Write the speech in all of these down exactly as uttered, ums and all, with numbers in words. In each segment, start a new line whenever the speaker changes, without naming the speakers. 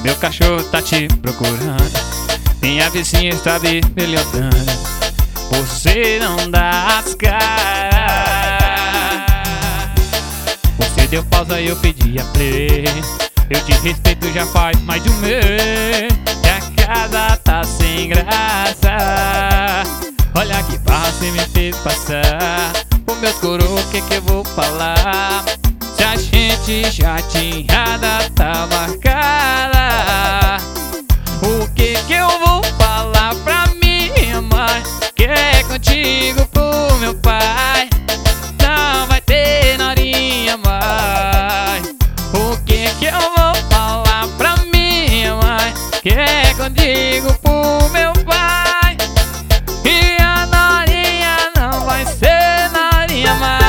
Meu cachorro tá te procurando, minha vizinha está bebelhotando, você não dá as caras. Você deu pausa e eu pedi a play, eu te respeito já faz mais de um mês, e a casa tá sem graça. Olha que barra você me fez passar, o meus coroa, o que que eu vou falar? Se a gente já tinha data marcada, o que que eu vou falar pra minha mãe? Que é contigo pro meu pai, não vai ter narinha mais. O que que eu vou falar pra minha mãe? Que é contigo pro meu pai, e a narinha não vai ser narinha mais.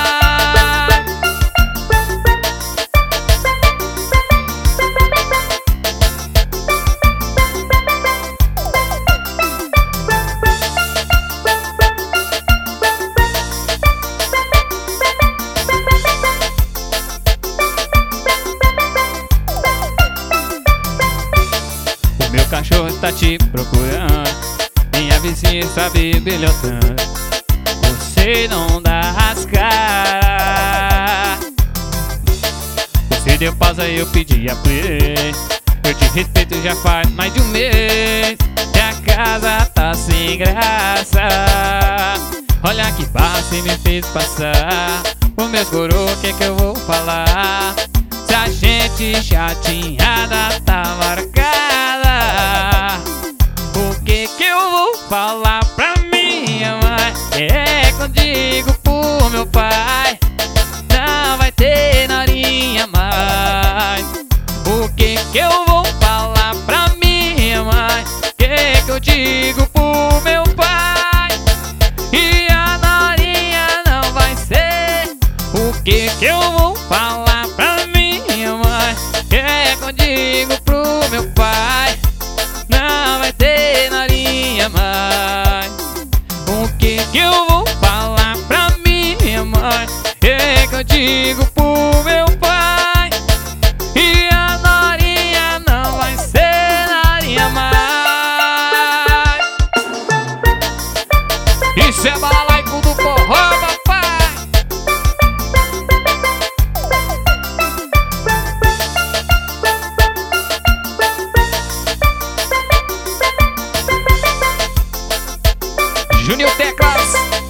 Meu cachorro tá te procurando, minha vizinha está bebelhotando, você não dá as caras. Você deu pausa e eu pedi a play, eu te respeito já faz mais de um mês, e a casa tá sem graça. Olha que barra você me fez passar, o meus coroa, o que que eu vou falar? Se a gente já tinha data marcada, o que que eu vou falar pra minha mãe? É contigo pro meu pai, não vai ter narinha mais. O que que eu vou falar pra minha mãe? Que que eu digo pro meu pai? E a narinha não vai ser. O que que eu vou falar pra minha mãe? Que é contigo pro meu pai, não vai ter narinha mais. O que que eu vou falar pra minha mãe? É que eu digo pro meu pai, e a narinha não vai ser narinha mais. Isso é balaico do forró, papai. Júnior Teclas.